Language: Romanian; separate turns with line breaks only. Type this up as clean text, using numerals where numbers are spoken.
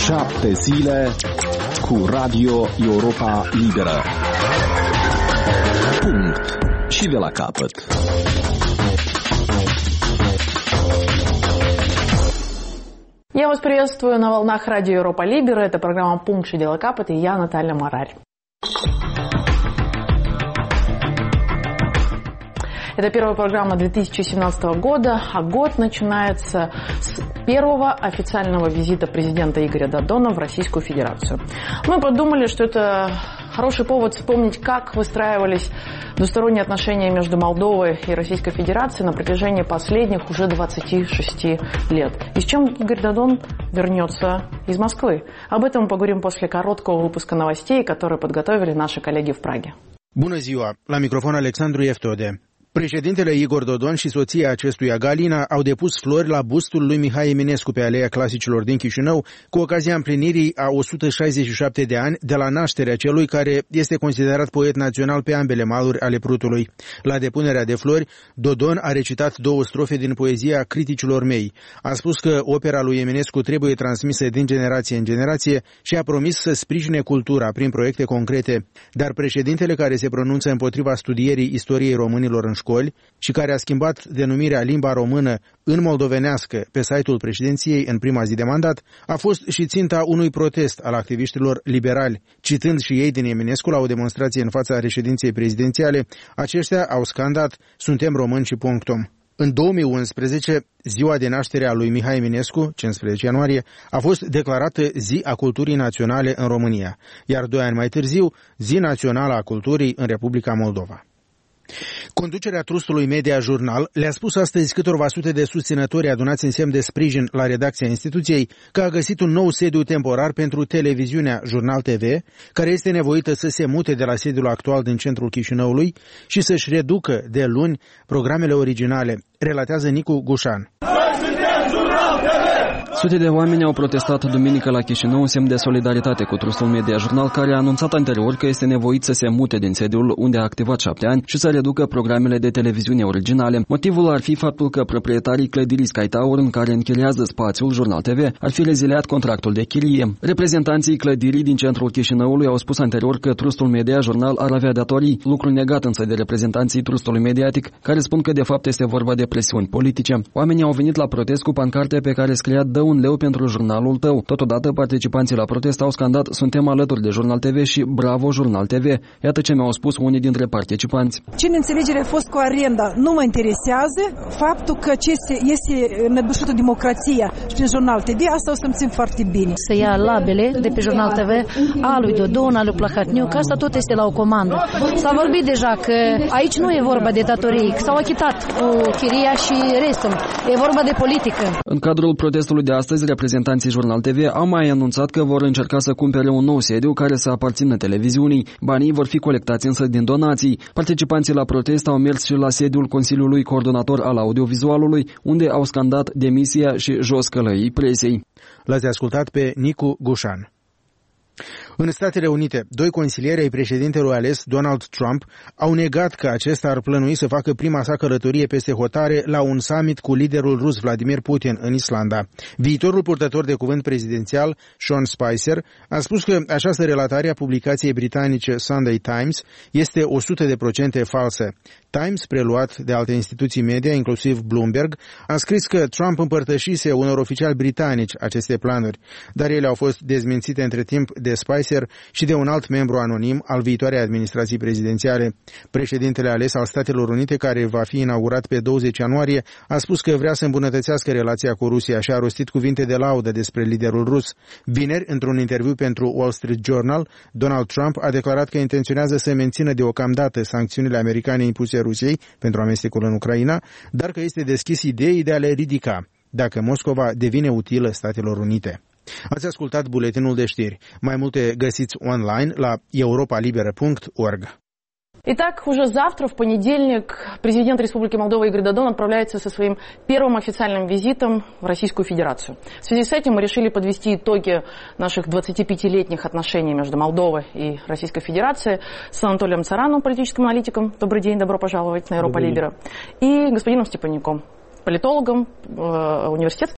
7 zile cu Radio Europa Liberă. Punct. Și de la capăt.
Я вас приветствую на волнах Радио Европа Либера. Это программа «Пункт и дело капот», и я, Наталья Марарь. Это первая программа 2017 года, а год начинается с первого официального визита президента Игоря Додона в Российскую Федерацию. Мы подумали, что это хороший повод вспомнить, как выстраивались двусторонние отношения между Молдовой и Российской Федерацией на протяжении последних уже 26 лет. И с чем Игорь Додон вернется из Москвы. Об этом мы поговорим после короткого выпуска новостей, которые подготовили наши коллеги в Праге.
Bună ziua! La microfon Alexandru Eftode. Președintele Igor Dodon și soția acestuia Galina au depus flori la bustul lui Mihai Eminescu pe Aleea Clasicilor din Chișinău cu ocazia împlinirii a 167 de ani de la nașterea celui care este considerat poet național pe ambele maluri ale Prutului. La depunerea de flori, Dodon a recitat 2 strofe din poezia Criticilor mei. A spus că opera lui Eminescu trebuie transmisă din generație în generație și a promis să sprijine cultura prin proiecte concrete. Dar președintele care se pronunță împotriva studierii istoriei românilor în școli și care a schimbat denumirea limba română în moldovenească pe site-ul președinției în prima zi de mandat, a fost și ținta unui protest al activiștilor liberali. Citând și ei din Eminescu la o demonstrație în fața reședinței prezidențiale, aceștia au scandat "Suntem români și punctum". În 2011, ziua de naștere a lui Mihai Eminescu, 15 ianuarie, a fost declarată Zi a Culturii Naționale în România, iar 2 ani mai târziu, Zi Națională a Culturii în Republica Moldova. Conducerea trustului Media Jurnal le-a spus astăzi câtorva sute de susținători adunați în semn de sprijin la redacția instituției că a găsit un nou sediu temporar pentru televiziunea Jurnal TV, care este nevoită să se mute de la sediul actual din centrul Chișinăului și să-și reducă de luni programele originale, relatează Nicu Gușan.
Sute de oameni au protestat duminică la Chișinău în semn de solidaritate cu trustul Media Jurnal, care a anunțat anterior că este nevoit să se mute din sediul unde a activat 7 ani și să reducă programele de televiziune originale. Motivul ar fi faptul că proprietarii clădirii Sky Tower, în care închiriază spațiul Jurnal TV, ar fi reziliat contractul de chirie. Reprezentanții clădirii din centrul Chișinăului au spus anterior că trustul Media Jurnal ar avea datorii, lucru negat însă de reprezentanții trustului mediatic, care spun că de fapt este vorba de presiuni politice. Oamenii au venit la protest cu pancarte pe care scria "Dă un leu pentru jurnalul tău". Totodată, participanții la protest au scandat "Suntem alături de Jurnal TV" și "Bravo Jurnal TV". Iată ce mi-au spus unii dintre participanți.
Ce neînțelegere a fost cu arenda nu mă interesează. Faptul că este înăbușită democrația și prin Jurnal TV, asta o simțim foarte bine.
Să ia labele de pe Jurnal TV a lui Dodon, a lui Plahotniuc, că asta tot este la o comandă. S-a vorbit deja că aici nu e vorba de datorii, că s-au achitat cu chiria și restul. E vorba de politică.
În cadrul protestului de astăzi, reprezentanții Jurnal TV au mai anunțat că vor încerca să cumpere un nou sediu care să aparțină televiziunii. Banii vor fi colectați însă din donații. Participanții la protest au mers și la sediul Consiliului Coordonator al Audiovizualului, unde au scandat "Demisia" și "Jos călăii presei".
L-ați ascultat pe Nicu Gușan. În Statele Unite, 2 consilieri ai președintelui ales, Donald Trump, au negat că acesta ar plănui să facă prima sa călătorie peste hotare la un summit cu liderul rus Vladimir Putin în Islanda. Viitorul purtător de cuvânt prezidențial, Sean Spicer, a spus că această relatare a publicației britanice Sunday Times este 100% falsă. Times, preluat de alte instituții media, inclusiv Bloomberg, a scris că Trump împărtășise unor oficiali britanici aceste planuri, dar ele au fost dezmințite între timp de Spicer și de un alt membru anonim al viitoarei administrații prezidențiale. Președintele ales al Statelor Unite, care va fi inaugurat pe 20 ianuarie, a spus că vrea să îmbunătățească relația cu Rusia și a rostit cuvinte de laudă despre liderul rus. Vineri, într-un interviu pentru Wall Street Journal, Donald Trump a declarat că intenționează să mențină deocamdată sancțiunile americane impuse Rusiei pentru amestecul în Ucraina, dar că este deschis ideii de a le ridica dacă Moscova devine utilă Statelor Unite. Ați ascultat buletinul de știri. Mai multe găsiți online la europalibera.org.
Итак, уже завтра, в понедельник, президент Республики Молдова Игорь Додон отправляется со своим первым официальным визитом в Российскую Федерацию. В связи с этим мы решили подвести итоги наших 25-летних отношений между Молдовой и Российской Федерацией с Анатолием Цараном, политическим аналитиком. Добрый день, добро пожаловать на Европа Либера. И господином Степанюком, политологом, университетским